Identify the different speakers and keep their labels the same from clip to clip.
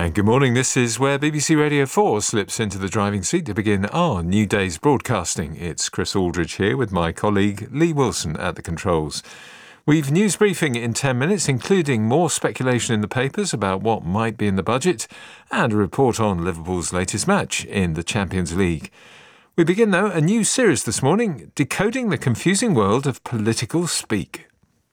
Speaker 1: And good morning. This is where BBC Radio 4 slips into the driving seat to begin our new day's broadcasting. It's Chris Aldridge here with my colleague Lee Wilson at the controls. We've news briefing in 10 minutes, including more speculation in the papers about what might be in the budget and a report on Liverpool's latest match in the Champions League. We begin, though, a new series this morning, Decoding the Confusing World of Political Speak.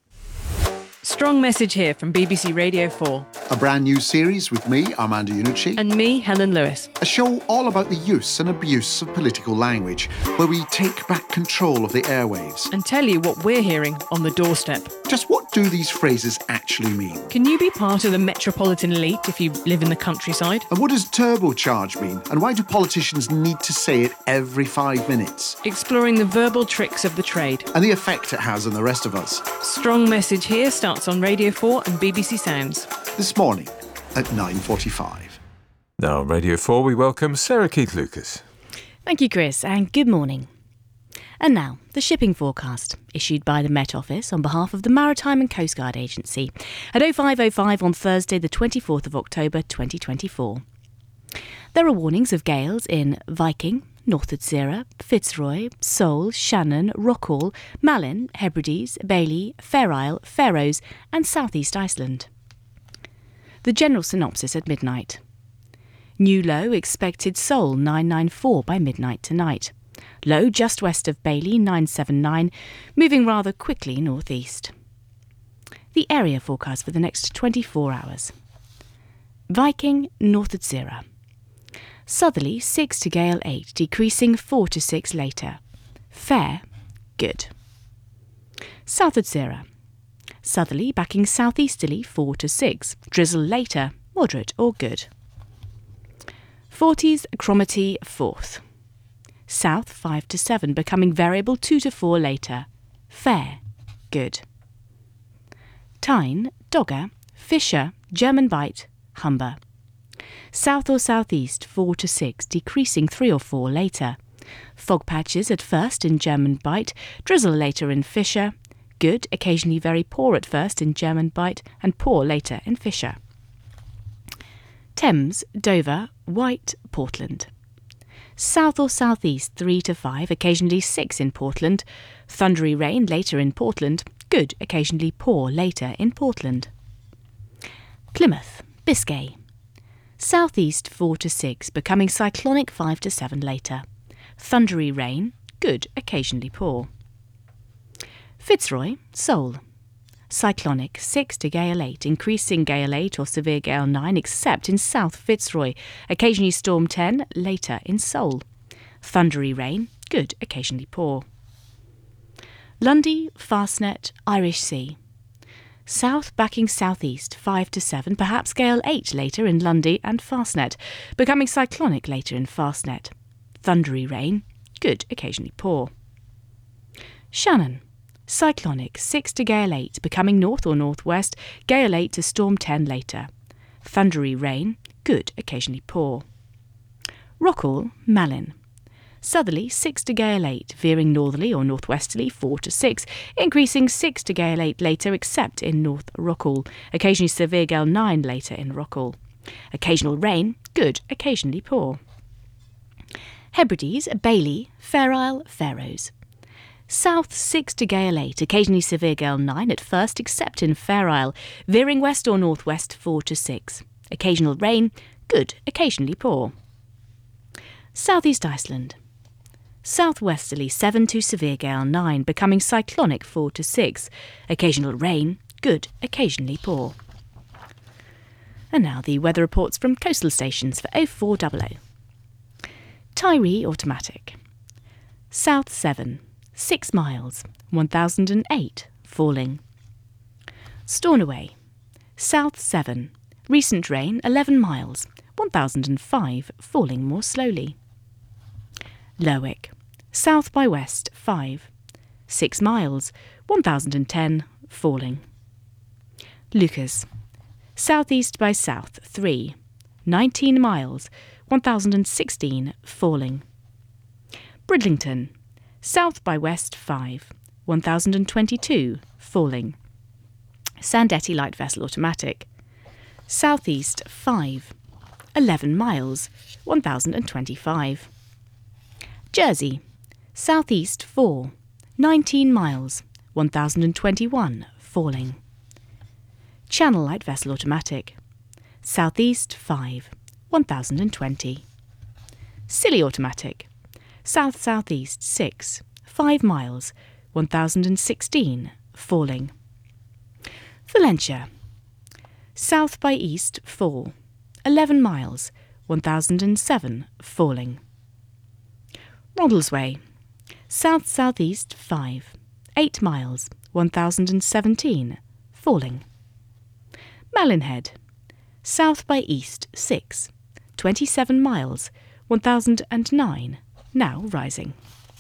Speaker 2: Strong message here from BBC Radio 4.
Speaker 3: A brand new series with me, Armando Iannucci.
Speaker 2: And me, Helen Lewis.
Speaker 3: A show all about the use and abuse of political language, where we take back control of the airwaves.
Speaker 2: And tell you what we're hearing on the doorstep.
Speaker 3: Just what do these phrases actually mean?
Speaker 2: Can you be part of the metropolitan elite if you live in the countryside?
Speaker 3: And what does turbocharge mean? And why do politicians need to say it every 5 minutes?
Speaker 2: Exploring the verbal tricks of the trade.
Speaker 3: And the effect it has on the rest of us.
Speaker 2: Strong message here starts on Radio 4 and BBC Sounds.
Speaker 3: This morning at 9:45.
Speaker 1: Now on Radio 4 we welcome Sarah Keith-Lucas.
Speaker 4: Thank you, Chris, and good morning. And now, the shipping forecast, issued by the Met Office on behalf of the Maritime and Coast Guard Agency at 05:05 on Thursday the 24th of October 2024. There are warnings of gales in Viking, Northursira, Fitzroy, Seoul, Shannon, Rockall, Malin, Hebrides, Bailey, Fair Isle, Faroes and South East Iceland. The general synopsis at midnight. New low expected Seoul 994 by midnight tonight. Low just west of Bailey 979, moving rather quickly northeast. The area forecast for the next 24 hours. Viking, Northursira. Southerly 6 to gale 8, decreasing 4 to 6 later. Fair, good. Southwardsira. Southerly backing southeasterly 4 to 6, drizzle later, moderate or good. Forties Cromarty 4th. South 5 to 7, becoming variable 2 to 4 later. Fair, good. Tyne, Dogger, Fisher, German Bight, Humber. South or southeast 4 to 6, decreasing 3 or 4 later. Fog patches at first in German Bight, drizzle later in Fisher. Good, occasionally very poor at first in German Bight, and poor later in Fisher. Thames, Dover, White, Portland. South or southeast 3 to 5, occasionally 6 in Portland. Thundery rain later in Portland. Good, occasionally poor later in Portland. Plymouth, Biscay. Southeast 4 to 6, becoming cyclonic 5 to 7 later. Thundery rain, good, occasionally poor. Fitzroy, Seoul. Cyclonic 6 to gale 8, increasing gale 8 or severe gale 9 except in South Fitzroy, occasionally storm 10 later in Seoul. Thundery rain, good, occasionally poor. Lundy, Fastnet, Irish Sea. South backing southeast 5 to 7, perhaps gale 8 later in Lundy and Fastnet, becoming cyclonic later in Fastnet. Thundery rain, good, occasionally poor. Shannon. Cyclonic 6 to gale 8, becoming north or northwest, gale 8 to storm 10 later. Thundery rain, good, occasionally poor. Rockall, Malin. Southerly 6 to gale 8, veering northerly or northwesterly 4 to 6, increasing 6 to gale 8 later except in North Rockall, occasionally severe gale 9 later in Rockall. Occasional rain, good, occasionally poor. Hebrides, Bailey, Fair Isle, Faroes. South 6 to gale 8, occasionally severe gale 9 at first except in Fair Isle, veering west or northwest 4 to 6. Occasional rain, good, occasionally poor. South East Iceland. Southwesterly 7 to severe gale 9, becoming cyclonic 4 to 6. Occasional rain, good, occasionally poor. And now the weather reports from coastal stations for 0400. Tiree Automatic. South 7, 6 miles, 1008, falling. Stornoway. South 7, recent rain 11 miles, 1005, falling more slowly. Lerwick. South by west 5, 6 miles, 1010, falling. Lucas. Southeast by south 3, 19 miles, 1016, falling. Bridlington. South by west 5, 1022, falling. Sandetti light vessel automatic. Southeast 5, 11 miles, 1025. Jersey, southeast 4, 19 miles, 1021, falling. Channel Light Vessel Automatic, southeast 5, 1020. Scilly Automatic, south-southeast 6, 5 miles, 1016, falling. Valentia, south by east 4, 11 miles, 1007, falling. Rondells-Way, south-southeast 5, 8 miles, 1017, falling. Malinhead, south by east 6, 27 miles, 1009, now rising.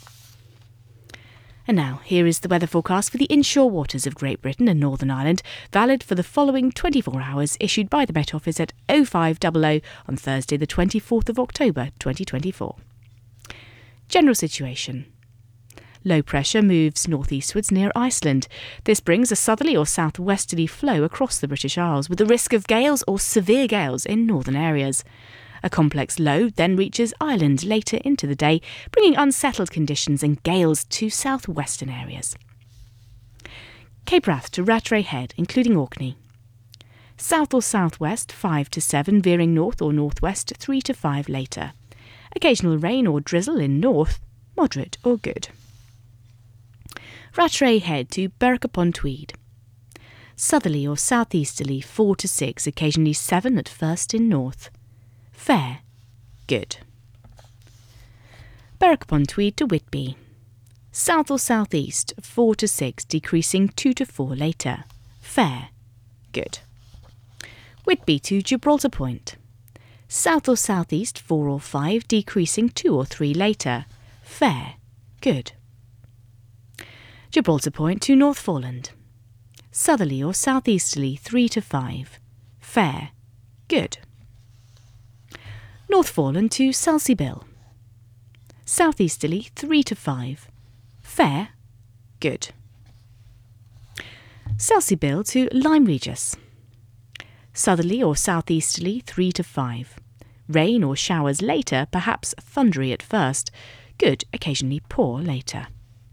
Speaker 4: And now, here is the weather forecast for the inshore waters of Great Britain and Northern Ireland, valid for the following 24 hours, issued by the Met Office at 0500 on Thursday the 24th of October 2024. General situation. Low pressure moves northeastwards near Iceland. This brings a southerly or southwesterly flow across the British Isles, with the risk of gales or severe gales in northern areas. A complex low then reaches Ireland later into the day, bringing unsettled conditions and gales to southwestern areas. Cape Wrath to Rattray Head, including Orkney. South or southwest 5 to 7, veering north or northwest 3 to 5 later. Occasional rain or drizzle in north, moderate or good. Rattray Head to Berwick upon Tweed. Southerly or southeasterly 4 to 6, occasionally 7 at first in north. Fair, good. Berwick upon Tweed to Whitby. South or southeast 4 to 6, decreasing 2 to 4 later. Fair, good. Whitby to Gibraltar Point. South or southeast 4 or 5, decreasing 2 or 3 later. Fair, good. Gibraltar Point to Northforeland. Southerly or southeasterly 3 to 5. Fair, good. Northforeland to Selseybill. Southeasterly 3 to 5. Fair, good. Selseybill to Lyme Regis. Southerly or southeasterly 3 to 5. Rain or showers later, perhaps thundery at first. Good, occasionally poor later.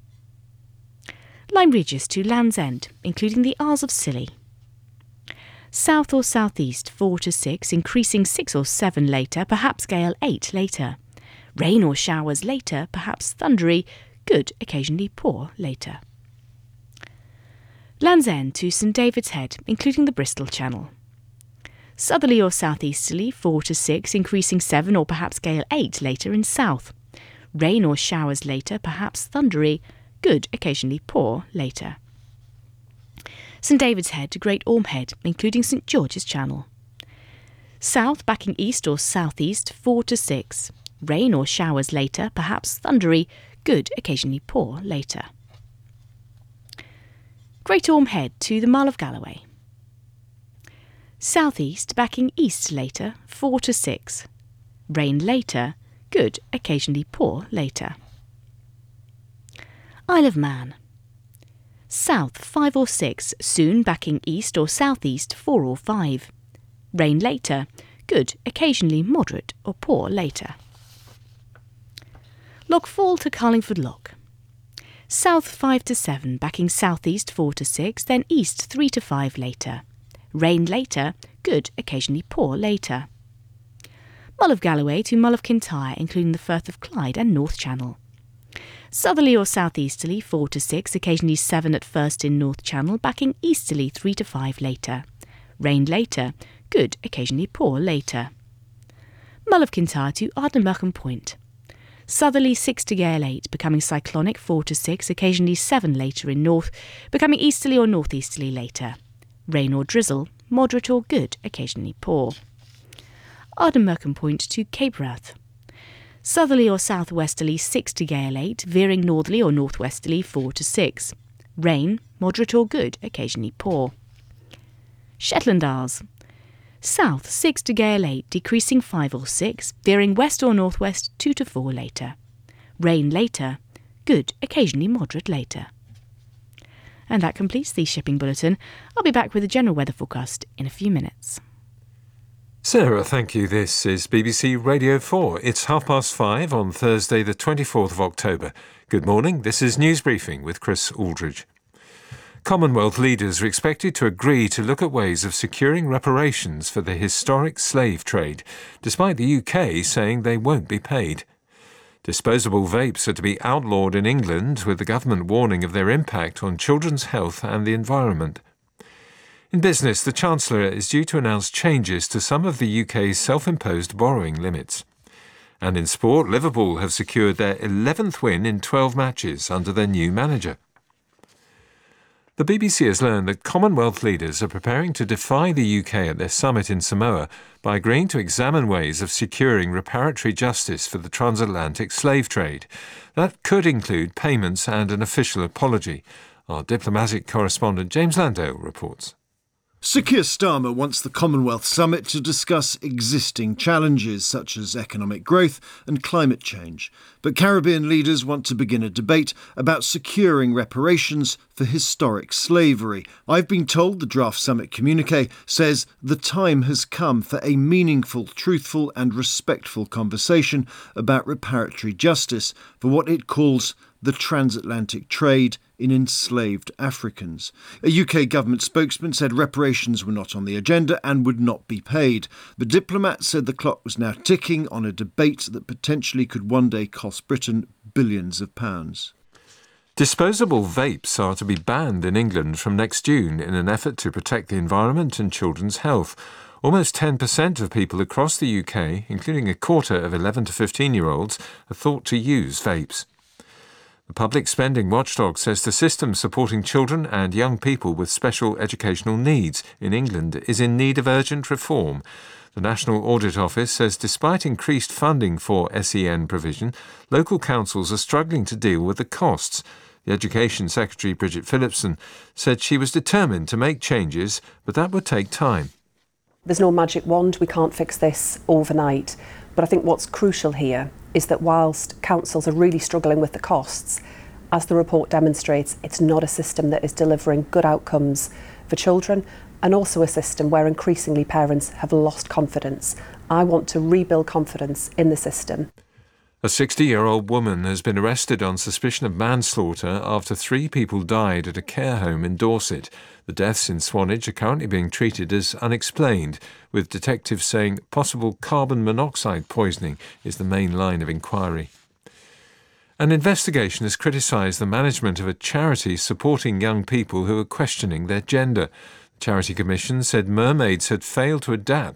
Speaker 4: Lyme Regis to Land's End, including the Isles of Scilly. South or southeast 4 to 6, increasing 6 or 7 later, perhaps gale 8 later. Rain or showers later, perhaps thundery, good, occasionally poor later. Land's End to St David's Head, including the Bristol Channel. Southerly or southeasterly 4 to 6, increasing 7 or perhaps gale 8 later in south. Rain or showers later, perhaps thundery, good, occasionally poor later. St David's Head to Great Orme Head, including St George's Channel. South backing east or southeast 4 to 6. Rain or showers later, perhaps thundery, good, occasionally poor later. Great Orme Head to the Mull of Galloway. Southeast backing east later 4 to 6. Rain later, good, occasionally poor later. Isle of Man. South 5 or 6, soon backing east or southeast 4 or 5. Rain later, good, occasionally moderate or poor later. Loch Fall to Carlingford Loch. South 5 to 7, backing southeast 4 to 6, then east 3 to 5 later. Rain later, good, occasionally poor later. Mull of Galloway to Mull of Kintyre, including the Firth of Clyde and North Channel. Southerly or southeasterly 4 to 6, occasionally 7 at first in North Channel, backing easterly 3 to 5 later. Rain later, good, occasionally poor later. Mull of Kintyre to Ardnamurchan Point. Southerly 6 to gale 8, becoming cyclonic 4 to 6, occasionally 7 later in north, becoming easterly or northeasterly later. Rain or drizzle, moderate or good, occasionally poor. Ardnamurchan Point to Cape Wrath. Southerly or southwesterly 6 to gale 8, veering northerly or northwesterly 4 to 6. Rain, moderate or good, occasionally poor. Shetland Isles. South 6 to gale 8, decreasing 5 or 6, veering west or northwest 2 to 4 later. Rain later, good, occasionally moderate later. And that completes the shipping bulletin. I'll be back with the general weather forecast in a few minutes.
Speaker 1: Sarah, thank you. This is BBC Radio 4. It's 5:30 on Thursday, the 24th of October. Good morning. This is News Briefing with Chris Aldridge. Commonwealth leaders are expected to agree to look at ways of securing reparations for the historic slave trade, despite the UK saying they won't be paid. Disposable vapes are to be outlawed in England, with the government warning of their impact on children's health and the environment. In business, the Chancellor is due to announce changes to some of the UK's self-imposed borrowing limits. And in sport, Liverpool have secured their 11th win in 12 matches under their new manager. The BBC has learned that Commonwealth leaders are preparing to defy the UK at their summit in Samoa by agreeing to examine ways of securing reparatory justice for the transatlantic slave trade. That could include payments and an official apology. Our diplomatic correspondent James Landale reports.
Speaker 5: Sir Keir Starmer wants the Commonwealth Summit to discuss existing challenges such as economic growth and climate change. But Caribbean leaders want to begin a debate about securing reparations for historic slavery. I've been told the draft summit communiqué says the time has come for a meaningful, truthful and respectful conversation about reparatory justice for what it calls the transatlantic trade in enslaved Africans. A UK government spokesman said reparations were not on the agenda and would not be paid. But diplomats said the clock was now ticking on a debate that potentially could one day cost Britain billions of pounds.
Speaker 1: Disposable vapes are to be banned in England from next June in an effort to protect the environment and children's health. Almost 10% of people across the UK, including a quarter of 11 to 15-year-olds, are thought to use vapes. The Public Spending Watchdog says the system supporting children and young people with special educational needs in England is in need of urgent reform. The National Audit Office says despite increased funding for SEN provision, local councils are struggling to deal with the costs. The Education Secretary, Bridget Phillipson, said she was determined to make changes, but that would take time.
Speaker 6: There's no magic wand, we can't fix this overnight. But I think what's crucial here is that whilst councils are really struggling with the costs, as the report demonstrates, it's not a system that is delivering good outcomes for children, and also a system where increasingly parents have lost confidence. I want to rebuild confidence in the system.
Speaker 1: A 60-year-old woman has been arrested on suspicion of manslaughter after 3 people died at a care home in Dorset. The deaths in Swanage are currently being treated as unexplained, with detectives saying possible carbon monoxide poisoning is the main line of inquiry. An investigation has criticised the management of a charity supporting young people who are questioning their gender. The Charity Commission said mermaids had failed to adapt